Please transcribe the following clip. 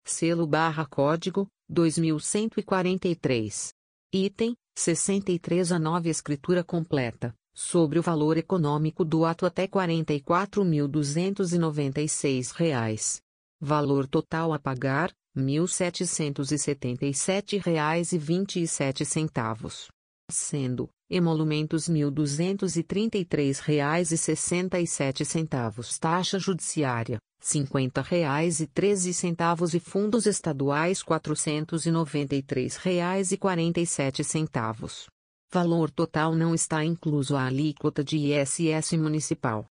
Selo/código 2143. Item 63. A nova escritura completa, sobre o valor econômico do ato até R$ 44.296. Valor total a pagar: R$ 1.777,27, sendo emolumentos R$ 1.233,67, taxa judiciária R$ 50,13 e fundos estaduais R$ 493,47. Valor total não está incluso a alíquota de ISS municipal.